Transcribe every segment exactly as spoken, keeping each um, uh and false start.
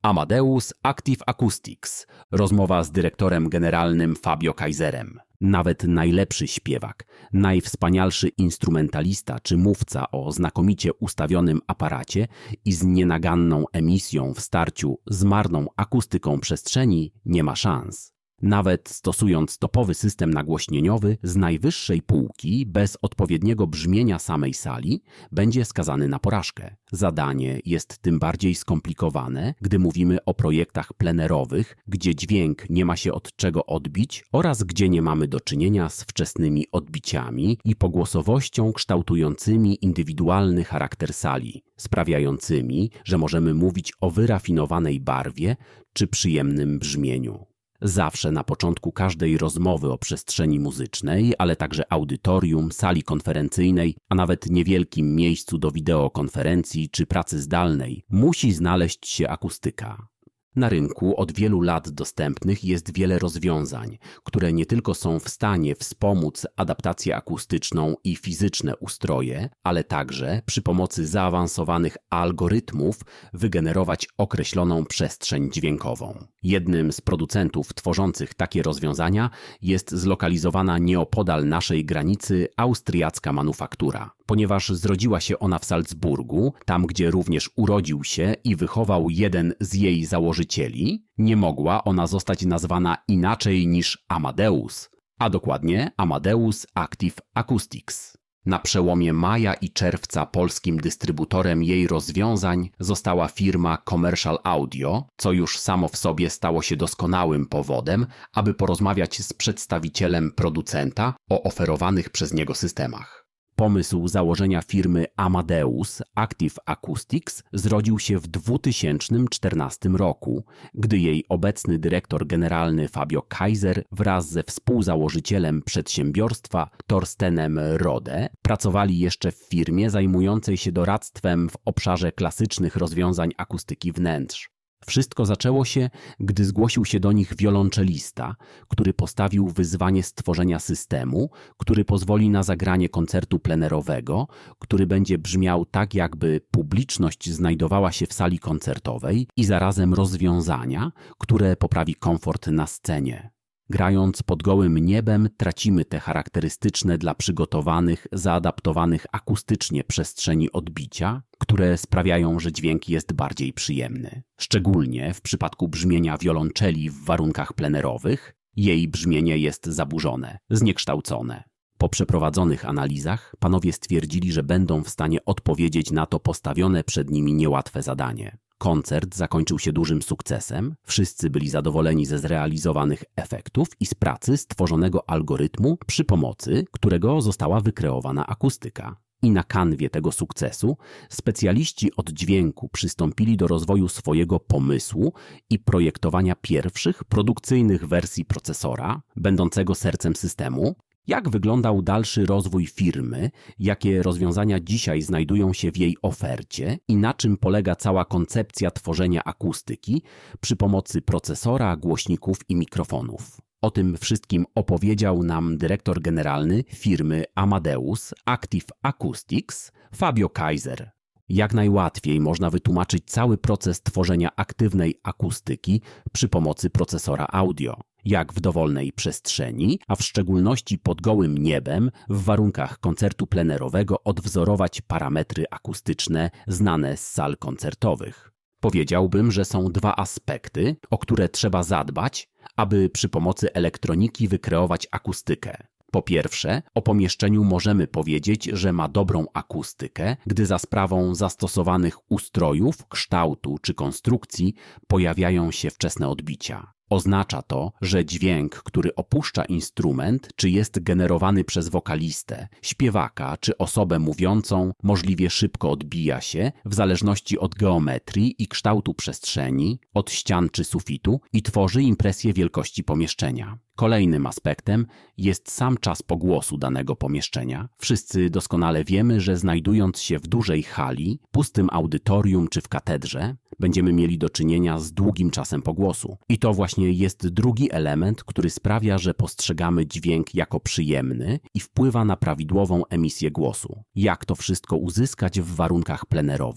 Amadeus Active Acoustics. Rozmowa z dyrektorem generalnym Fabio Kaiserem. Nawet najlepszy śpiewak, najwspanialszy instrumentalista czy mówca o znakomicie ustawionym aparacie i z nienaganną emisją w starciu z marną akustyką przestrzeni nie ma szans. Nawet stosując topowy system nagłośnieniowy z najwyższej półki, bez odpowiedniego brzmienia samej sali, będzie skazany na porażkę. Zadanie jest tym bardziej skomplikowane, gdy mówimy o projektach plenerowych, gdzie dźwięk nie ma się od czego odbić oraz gdzie nie mamy do czynienia z wczesnymi odbiciami i pogłosowością kształtującymi indywidualny charakter sali, sprawiającymi, że możemy mówić o wyrafinowanej barwie czy przyjemnym brzmieniu. Zawsze na początku każdej rozmowy o przestrzeni muzycznej, ale także audytorium, sali konferencyjnej, a nawet niewielkim miejscu do wideokonferencji czy pracy zdalnej, musi znaleźć się akustyka. Na rynku od wielu lat dostępnych jest wiele rozwiązań, które nie tylko są w stanie wspomóc adaptację akustyczną i fizyczne ustroje, ale także przy pomocy zaawansowanych algorytmów wygenerować określoną przestrzeń dźwiękową. Jednym z producentów tworzących takie rozwiązania jest zlokalizowana nieopodal naszej granicy austriacka manufaktura. Ponieważ zrodziła się ona w Salzburgu, tam gdzie również urodził się i wychował jeden z jej założycieli, nie mogła ona zostać nazwana inaczej niż Amadeus, a dokładnie Amadeus Active Acoustics. Na przełomie maja i czerwca polskim dystrybutorem jej rozwiązań została firma Commercial Audio, co już samo w sobie stało się doskonałym powodem, aby porozmawiać z przedstawicielem producenta o oferowanych przez niego systemach. Pomysł założenia firmy Amadeus Active Acoustics zrodził się w dwa tysiące czternastym roku, gdy jej obecny dyrektor generalny Fabio Kaiser wraz ze współzałożycielem przedsiębiorstwa Torstenem Rode pracowali jeszcze w firmie zajmującej się doradztwem w obszarze klasycznych rozwiązań akustyki wnętrz. Wszystko zaczęło się, gdy zgłosił się do nich wiolonczelista, który postawił wyzwanie stworzenia systemu, który pozwoli na zagranie koncertu plenerowego, który będzie brzmiał tak, jakby publiczność znajdowała się w sali koncertowej i zarazem rozwiązania, które poprawi komfort na scenie. Grając pod gołym niebem tracimy te charakterystyczne dla przygotowanych, zaadaptowanych akustycznie przestrzeni odbicia, które sprawiają, że dźwięk jest bardziej przyjemny. Szczególnie w przypadku brzmienia wiolonczeli w warunkach plenerowych, jej brzmienie jest zaburzone, zniekształcone. Po przeprowadzonych analizach panowie stwierdzili, że będą w stanie odpowiedzieć na to postawione przed nimi niełatwe zadanie. Koncert zakończył się dużym sukcesem, wszyscy byli zadowoleni ze zrealizowanych efektów i z pracy stworzonego algorytmu, przy pomocy którego została wykreowana akustyka. I na kanwie tego sukcesu specjaliści od dźwięku przystąpili do rozwoju swojego pomysłu i projektowania pierwszych produkcyjnych wersji procesora, będącego sercem systemu. Jak wyglądał dalszy rozwój firmy, jakie rozwiązania dzisiaj znajdują się w jej ofercie i na czym polega cała koncepcja tworzenia akustyki przy pomocy procesora, głośników i mikrofonów. O tym wszystkim opowiedział nam dyrektor generalny firmy Amadeus Active Acoustics, Fabio Kaiser. Jak najłatwiej można wytłumaczyć cały proces tworzenia aktywnej akustyki przy pomocy procesora audio. Jak w dowolnej przestrzeni, a w szczególności pod gołym niebem, w warunkach koncertu plenerowego odwzorować parametry akustyczne znane z sal koncertowych. Powiedziałbym, że są dwa aspekty, o które trzeba zadbać, aby przy pomocy elektroniki wykreować akustykę. Po pierwsze, o pomieszczeniu możemy powiedzieć, że ma dobrą akustykę, gdy za sprawą zastosowanych ustrojów, kształtu czy konstrukcji pojawiają się wczesne odbicia. Oznacza to, że dźwięk, który opuszcza instrument, czy jest generowany przez wokalistę, śpiewaka czy osobę mówiącą, możliwie szybko odbija się w zależności od geometrii i kształtu przestrzeni, od ścian czy sufitu i tworzy impresję wielkości pomieszczenia. Kolejnym aspektem jest sam czas pogłosu danego pomieszczenia. Wszyscy doskonale wiemy, że znajdując się w dużej hali, pustym audytorium czy w katedrze, będziemy mieli do czynienia z długim czasem pogłosu. I to właśnie jest drugi element, który sprawia, że postrzegamy dźwięk jako przyjemny i wpływa na prawidłową emisję głosu. Jak to wszystko uzyskać w warunkach plenerowych?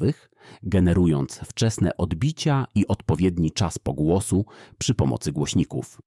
generując wczesne odbicia i odpowiedni czas pogłosu przy pomocy głośników.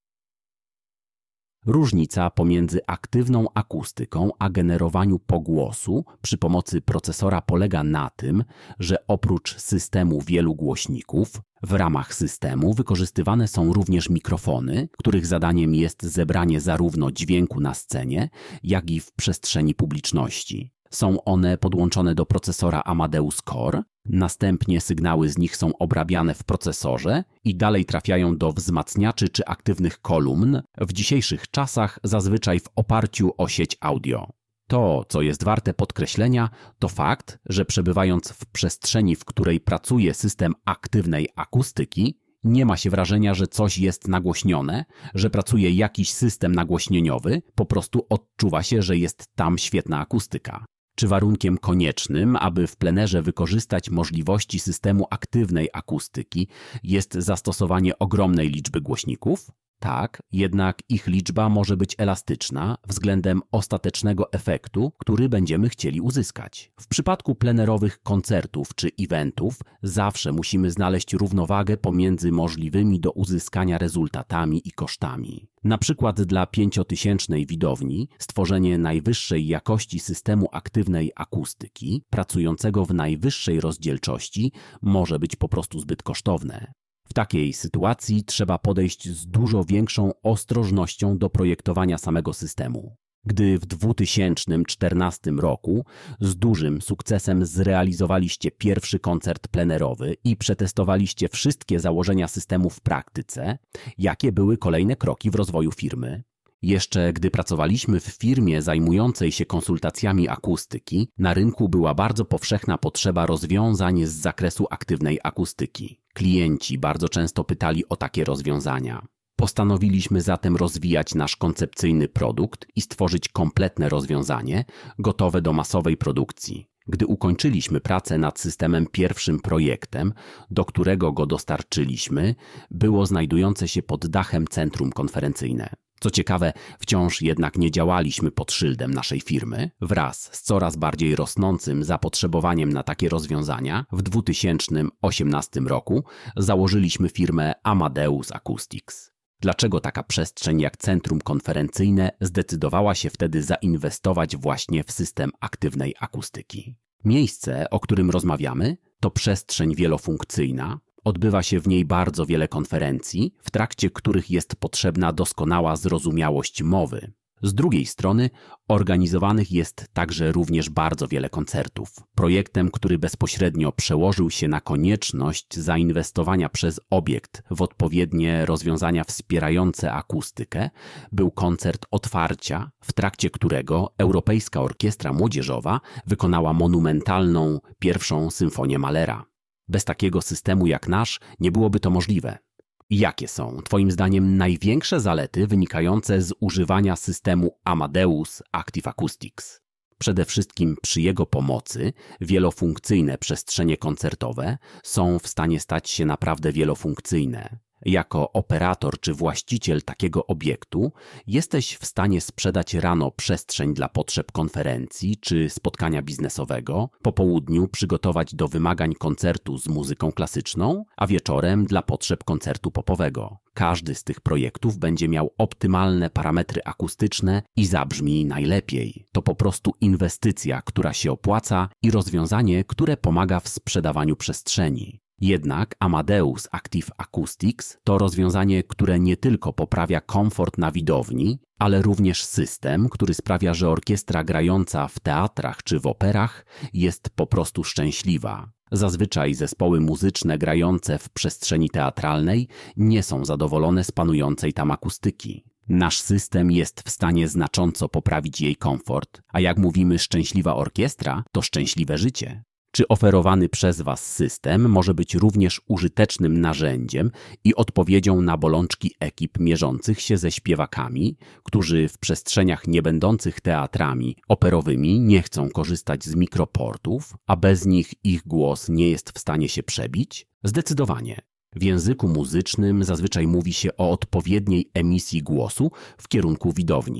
Różnica pomiędzy aktywną akustyką a generowaniu pogłosu przy pomocy procesora polega na tym, że oprócz systemu wielu głośników, w ramach systemu wykorzystywane są również mikrofony, których zadaniem jest zebranie zarówno dźwięku na scenie, jak i w przestrzeni publiczności. Są one podłączone do procesora Amadeus Core, następnie sygnały z nich są obrabiane w procesorze i dalej trafiają do wzmacniaczy czy aktywnych kolumn, w dzisiejszych czasach zazwyczaj w oparciu o sieć audio. To, co jest warte podkreślenia, to fakt, że przebywając w przestrzeni, w której pracuje system aktywnej akustyki, nie ma się wrażenia, że coś jest nagłośnione, że pracuje jakiś system nagłośnieniowy, po prostu odczuwa się, że jest tam świetna akustyka. Czy warunkiem koniecznym, aby w plenerze wykorzystać możliwości systemu aktywnej akustyki, jest zastosowanie ogromnej liczby głośników? Tak, jednak ich liczba może być elastyczna względem ostatecznego efektu, który będziemy chcieli uzyskać. W przypadku plenerowych koncertów czy eventów zawsze musimy znaleźć równowagę pomiędzy możliwymi do uzyskania rezultatami i kosztami. Na przykład dla pięciotysięcznej widowni stworzenie najwyższej jakości systemu aktywnej akustyki, pracującego w najwyższej rozdzielczości, może być po prostu zbyt kosztowne. W takiej sytuacji trzeba podejść z dużo większą ostrożnością do projektowania samego systemu. Gdy w dwa tysiące czternastym roku z dużym sukcesem zrealizowaliście pierwszy koncert plenerowy i przetestowaliście wszystkie założenia systemu w praktyce, jakie były kolejne kroki w rozwoju firmy? Jeszcze gdy pracowaliśmy w firmie zajmującej się konsultacjami akustyki, na rynku była bardzo powszechna potrzeba rozwiązań z zakresu aktywnej akustyki. Klienci bardzo często pytali o takie rozwiązania. Postanowiliśmy zatem rozwijać nasz koncepcyjny produkt i stworzyć kompletne rozwiązanie, gotowe do masowej produkcji. Gdy ukończyliśmy pracę nad systemem, pierwszym projektem, do którego go dostarczyliśmy, było znajdujące się pod dachem centrum konferencyjne. Co ciekawe, wciąż jednak nie działaliśmy pod szyldem naszej firmy. Wraz z coraz bardziej rosnącym zapotrzebowaniem na takie rozwiązania w dwa tysiące osiemnastym roku założyliśmy firmę Amadeus Acoustics. Dlaczego taka przestrzeń jak centrum konferencyjne zdecydowała się wtedy zainwestować właśnie w system aktywnej akustyki? Miejsce, o którym rozmawiamy, to przestrzeń wielofunkcyjna. Odbywa się w niej bardzo wiele konferencji, w trakcie których jest potrzebna doskonała zrozumiałość mowy. Z drugiej strony organizowanych jest także również bardzo wiele koncertów. Projektem, który bezpośrednio przełożył się na konieczność zainwestowania przez obiekt w odpowiednie rozwiązania wspierające akustykę, był koncert otwarcia, w trakcie którego Europejska Orkiestra Młodzieżowa wykonała monumentalną pierwszą symfonię Mahlera. Bez takiego systemu jak nasz nie byłoby to możliwe. Jakie są, Twoim zdaniem, największe zalety wynikające z używania systemu Amadeus Active Acoustics? Przede wszystkim przy jego pomocy wielofunkcyjne przestrzenie koncertowe są w stanie stać się naprawdę wielofunkcyjne. Jako operator czy właściciel takiego obiektu jesteś w stanie sprzedać rano przestrzeń dla potrzeb konferencji czy spotkania biznesowego, po południu przygotować do wymagań koncertu z muzyką klasyczną, a wieczorem dla potrzeb koncertu popowego. Każdy z tych projektów będzie miał optymalne parametry akustyczne i zabrzmi najlepiej. To po prostu inwestycja, która się opłaca i rozwiązanie, które pomaga w sprzedawaniu przestrzeni. Jednak Amadeus Active Acoustics to rozwiązanie, które nie tylko poprawia komfort na widowni, ale również system, który sprawia, że orkiestra grająca w teatrach czy w operach jest po prostu szczęśliwa. Zazwyczaj zespoły muzyczne grające w przestrzeni teatralnej nie są zadowolone z panującej tam akustyki. Nasz system jest w stanie znacząco poprawić jej komfort, a jak mówimy szczęśliwa orkiestra, to szczęśliwe życie. Czy oferowany przez Was system może być również użytecznym narzędziem i odpowiedzią na bolączki ekip mierzących się ze śpiewakami, którzy w przestrzeniach niebędących teatrami operowymi nie chcą korzystać z mikroportów, a bez nich ich głos nie jest w stanie się przebić? Zdecydowanie. W języku muzycznym zazwyczaj mówi się o odpowiedniej emisji głosu w kierunku widowni.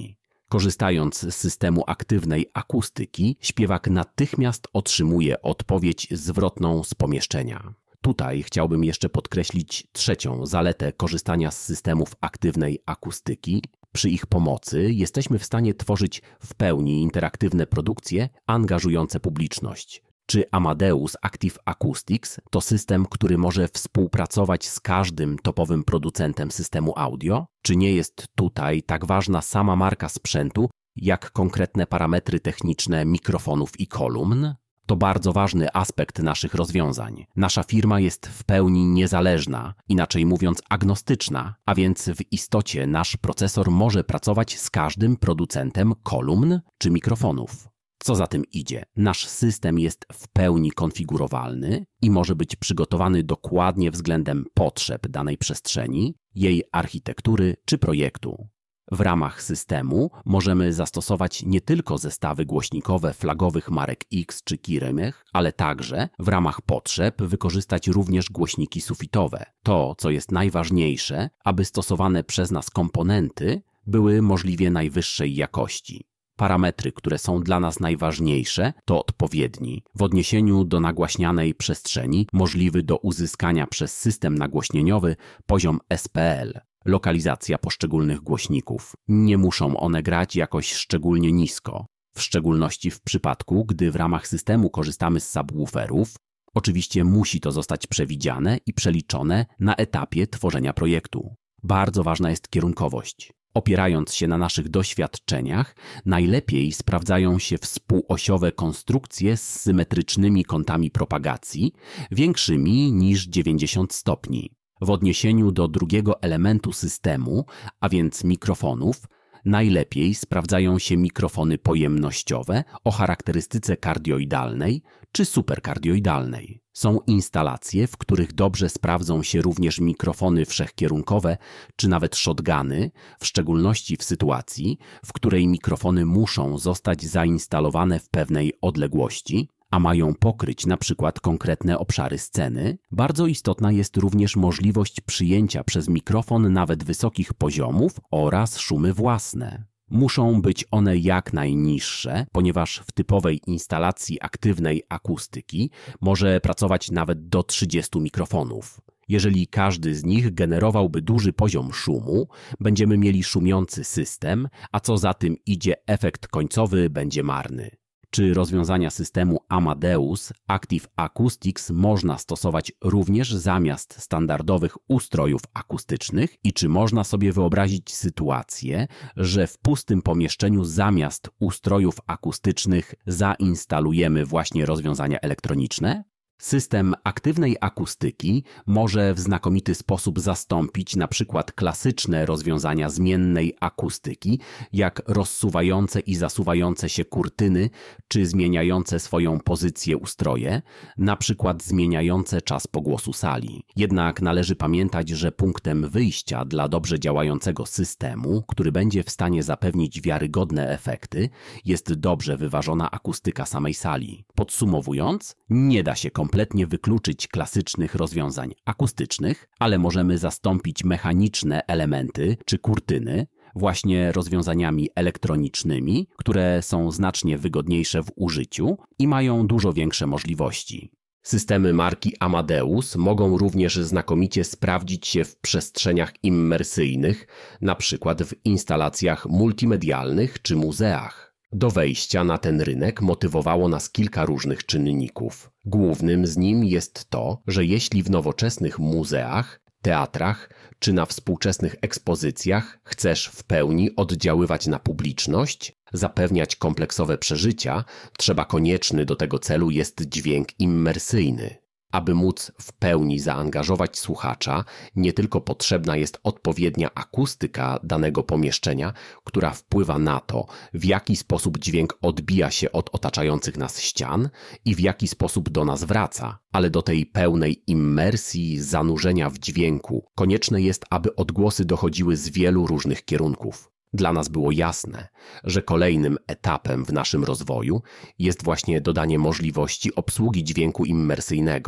Korzystając z systemu aktywnej akustyki, śpiewak natychmiast otrzymuje odpowiedź zwrotną z pomieszczenia. Tutaj chciałbym jeszcze podkreślić trzecią zaletę korzystania z systemów aktywnej akustyki. Przy ich pomocy jesteśmy w stanie tworzyć w pełni interaktywne produkcje angażujące publiczność. Czy Amadeus Active Acoustics to system, który może współpracować z każdym topowym producentem systemu audio? Czy nie jest tutaj tak ważna sama marka sprzętu, jak konkretne parametry techniczne mikrofonów i kolumn? To bardzo ważny aspekt naszych rozwiązań. Nasza firma jest w pełni niezależna, inaczej mówiąc agnostyczna, a więc w istocie nasz procesor może pracować z każdym producentem kolumn czy mikrofonów. Co za tym idzie, nasz system jest w pełni konfigurowalny i może być przygotowany dokładnie względem potrzeb danej przestrzeni, jej architektury czy projektu. W ramach systemu możemy zastosować nie tylko zestawy głośnikowe flagowych marek X czy Kirymych, ale także w ramach potrzeb wykorzystać również głośniki sufitowe. To, co jest najważniejsze, aby stosowane przez nas komponenty były możliwie najwyższej jakości. Parametry, które są dla nas najważniejsze, to odpowiedni w odniesieniu do nagłaśnianej przestrzeni możliwy do uzyskania przez system nagłośnieniowy poziom S P L. Lokalizacja poszczególnych głośników. Nie muszą one grać jakoś szczególnie nisko, w szczególności w przypadku, gdy w ramach systemu korzystamy z subwooferów. Oczywiście musi to zostać przewidziane i przeliczone na etapie tworzenia projektu. Bardzo ważna jest kierunkowość. Opierając się na naszych doświadczeniach, najlepiej sprawdzają się współosiowe konstrukcje z symetrycznymi kątami propagacji, większymi niż dziewięćdziesiąt stopni. W odniesieniu do drugiego elementu systemu, a więc mikrofonów, najlepiej sprawdzają się mikrofony pojemnościowe o charakterystyce kardioidalnej czy superkardioidalnej. Są instalacje, w których dobrze sprawdzą się również mikrofony wszechkierunkowe czy nawet shotguny, w szczególności w sytuacji, w której mikrofony muszą zostać zainstalowane w pewnej odległości, a mają pokryć na przykład konkretne obszary sceny. Bardzo istotna jest również możliwość przyjęcia przez mikrofon nawet wysokich poziomów oraz szumy własne. Muszą być one jak najniższe, ponieważ w typowej instalacji aktywnej akustyki może pracować nawet do trzydziestu mikrofonów. Jeżeli każdy z nich generowałby duży poziom szumu, będziemy mieli szumiący system, a co za tym idzie, efekt końcowy będzie marny. Czy rozwiązania systemu Amadeus Active Acoustics można stosować również zamiast standardowych ustrojów akustycznych i czy można sobie wyobrazić sytuację, że w pustym pomieszczeniu zamiast ustrojów akustycznych zainstalujemy właśnie rozwiązania elektroniczne? System aktywnej akustyki może w znakomity sposób zastąpić na przykład klasyczne rozwiązania zmiennej akustyki, jak rozsuwające i zasuwające się kurtyny, czy zmieniające swoją pozycję ustroje, na przykład zmieniające czas pogłosu sali. Jednak należy pamiętać, że punktem wyjścia dla dobrze działającego systemu, który będzie w stanie zapewnić wiarygodne efekty, jest dobrze wyważona akustyka samej sali. Podsumowując, nie da się kompletnie kompletnie wykluczyć klasycznych rozwiązań akustycznych, ale możemy zastąpić mechaniczne elementy czy kurtyny właśnie rozwiązaniami elektronicznymi, które są znacznie wygodniejsze w użyciu i mają dużo większe możliwości. Systemy marki Amadeus mogą również znakomicie sprawdzić się w przestrzeniach immersyjnych, na przykład w instalacjach multimedialnych czy muzeach. Do wejścia na ten rynek motywowało nas kilka różnych czynników. Głównym z nim jest to, że jeśli w nowoczesnych muzeach, teatrach czy na współczesnych ekspozycjach chcesz w pełni oddziaływać na publiczność, zapewniać kompleksowe przeżycia, trzeba konieczny do tego celu jest dźwięk immersyjny. Aby móc w pełni zaangażować słuchacza, nie tylko potrzebna jest odpowiednia akustyka danego pomieszczenia, która wpływa na to, w jaki sposób dźwięk odbija się od otaczających nas ścian i w jaki sposób do nas wraca, ale do tej pełnej immersji, zanurzenia w dźwięku konieczne jest, aby odgłosy dochodziły z wielu różnych kierunków. Dla nas było jasne, że kolejnym etapem w naszym rozwoju jest właśnie dodanie możliwości obsługi dźwięku immersyjnego.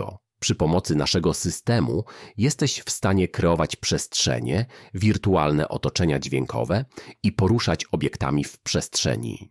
Przy pomocy naszego systemu jesteś w stanie kreować przestrzenie, wirtualne otoczenia dźwiękowe i poruszać obiektami w przestrzeni.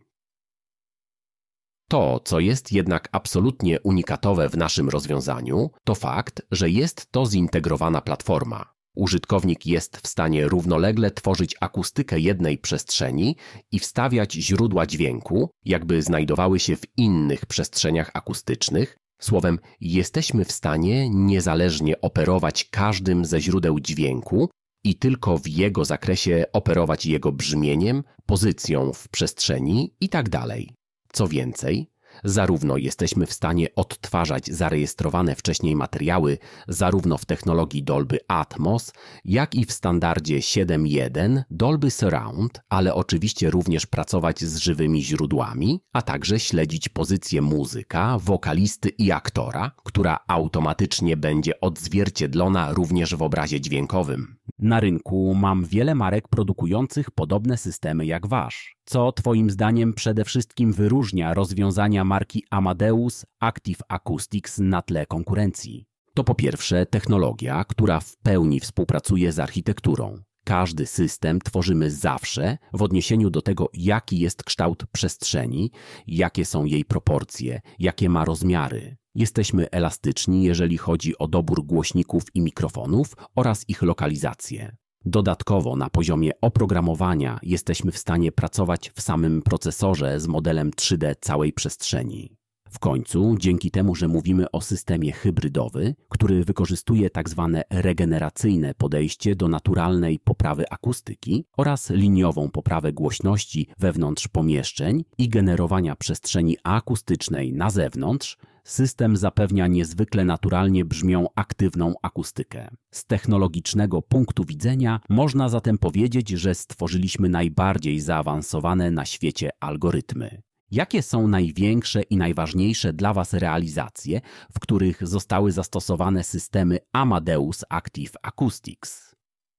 To, co jest jednak absolutnie unikatowe w naszym rozwiązaniu, to fakt, że jest to zintegrowana platforma. Użytkownik jest w stanie równolegle tworzyć akustykę jednej przestrzeni i wstawiać źródła dźwięku, jakby znajdowały się w innych przestrzeniach akustycznych. Słowem, jesteśmy w stanie niezależnie operować każdym ze źródeł dźwięku i tylko w jego zakresie operować jego brzmieniem, pozycją w przestrzeni itd. Co więcej, zarówno jesteśmy w stanie odtwarzać zarejestrowane wcześniej materiały zarówno w technologii Dolby Atmos, jak i w standardzie siedem jeden Dolby Surround, ale oczywiście również pracować z żywymi źródłami, a także śledzić pozycję muzyka, wokalisty i aktora, która automatycznie będzie odzwierciedlona również w obrazie dźwiękowym. Na rynku mam wiele marek produkujących podobne systemy jak wasz. Co twoim zdaniem przede wszystkim wyróżnia rozwiązania marki Amadeus Active Acoustics na tle konkurencji? To po pierwsze technologia, która w pełni współpracuje z architekturą. Każdy system tworzymy zawsze w odniesieniu do tego, jaki jest kształt przestrzeni, jakie są jej proporcje, jakie ma rozmiary. Jesteśmy elastyczni, jeżeli chodzi o dobór głośników i mikrofonów oraz ich lokalizację. Dodatkowo na poziomie oprogramowania jesteśmy w stanie pracować w samym procesorze z modelem trzy D całej przestrzeni. W końcu, dzięki temu, że mówimy o systemie hybrydowy, który wykorzystuje tzw. regeneracyjne podejście do naturalnej poprawy akustyki oraz liniową poprawę głośności wewnątrz pomieszczeń i generowania przestrzeni akustycznej na zewnątrz, system zapewnia niezwykle naturalnie brzmią aktywną akustykę. Z technologicznego punktu widzenia można zatem powiedzieć, że stworzyliśmy najbardziej zaawansowane na świecie algorytmy. Jakie są największe i najważniejsze dla was realizacje, w których zostały zastosowane systemy Amadeus Active Acoustics?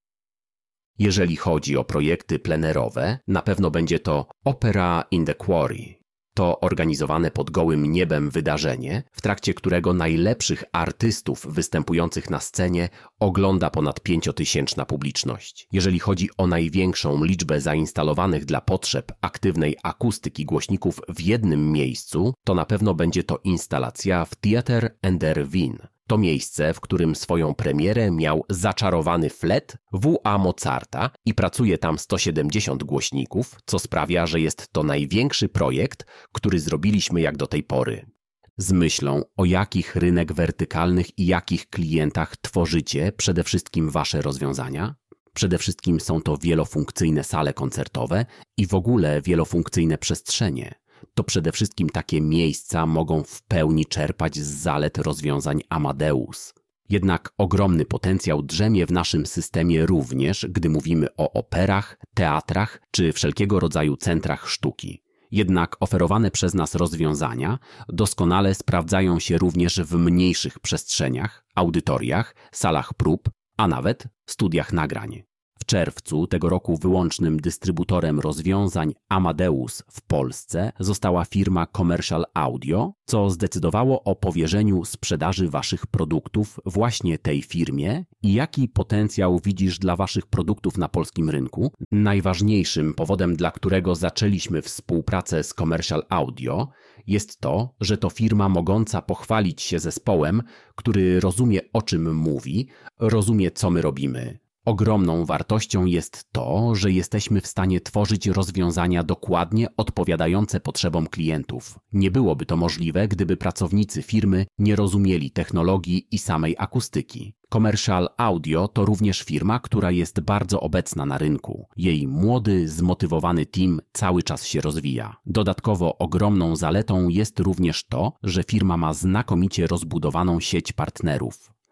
Jeżeli chodzi o projekty plenerowe, na pewno będzie to Opera in the Quarry. To organizowane pod gołym niebem wydarzenie, w trakcie którego najlepszych artystów występujących na scenie ogląda ponad pięciotysięczna publiczność. Jeżeli chodzi o największą liczbę zainstalowanych dla potrzeb aktywnej akustyki głośników w jednym miejscu, to na pewno będzie to instalacja w Theater an der Wien. To miejsce, w którym swoją premierę miał zaczarowany flet W A Mozarta i pracuje tam sto siedemdziesiąt głośników, co sprawia, że jest to największy projekt, który zrobiliśmy jak do tej pory. Z myślą, o jakich rynek wertykalnych i jakich klientach tworzycie przede wszystkim wasze rozwiązania? Przede wszystkim są to wielofunkcyjne sale koncertowe i w ogóle wielofunkcyjne przestrzenie. To przede wszystkim takie miejsca mogą w pełni czerpać z zalet rozwiązań Amadeus. Jednak ogromny potencjał drzemie w naszym systemie również, gdy mówimy o operach, teatrach czy wszelkiego rodzaju centrach sztuki. Jednak oferowane przez nas rozwiązania doskonale sprawdzają się również w mniejszych przestrzeniach, audytoriach, salach prób, a nawet studiach nagrań. W czerwcu tego roku wyłącznym dystrybutorem rozwiązań Amadeus w Polsce została firma Commercial Audio, co zdecydowało o powierzeniu sprzedaży waszych produktów właśnie tej firmie i jaki potencjał widzisz dla waszych produktów na polskim rynku. Najważniejszym powodem, dla którego zaczęliśmy współpracę z Commercial Audio, jest to, że to firma mogąca pochwalić się zespołem, który rozumie, o czym mówi, rozumie, co my robimy. Ogromną wartością jest to, że jesteśmy w stanie tworzyć rozwiązania dokładnie odpowiadające potrzebom klientów. Nie byłoby to możliwe, gdyby pracownicy firmy nie rozumieli technologii i samej akustyki. Commercial Audio to również firma, która jest bardzo obecna na rynku. Jej młody, zmotywowany team cały czas się rozwija. Dodatkowo ogromną zaletą jest również to, że firma ma znakomicie rozbudowaną sieć partnerów.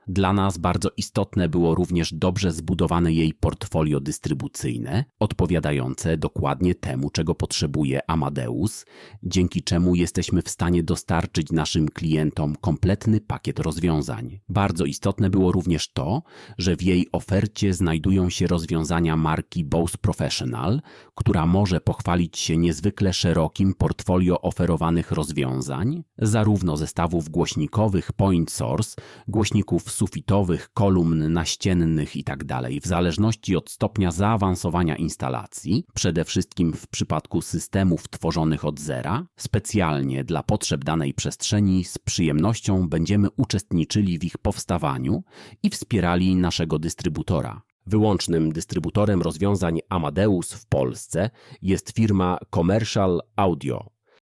Dla nas bardzo istotne było również dobrze zbudowane jej portfolio dystrybucyjne, odpowiadające dokładnie temu, czego potrzebuje Amadeus, dzięki czemu jesteśmy w stanie dostarczyć naszym klientom kompletny pakiet rozwiązań. Bardzo istotne było również to, że w jej ofercie znajdują się rozwiązania marki Bose Professional, która może pochwalić się niezwykle szerokim portfolio oferowanych rozwiązań, zarówno zestawów głośnikowych point source, głośników sufitowych, kolumn naściennych itd. w zależności od stopnia zaawansowania instalacji, przede wszystkim w przypadku systemów tworzonych od zera, specjalnie dla potrzeb danej przestrzeni z przyjemnością będziemy uczestniczyli w ich powstawaniu i wspierali naszego dystrybutora. Wyłącznym dystrybutorem rozwiązań Amadeus w Polsce jest firma Commercial Audio.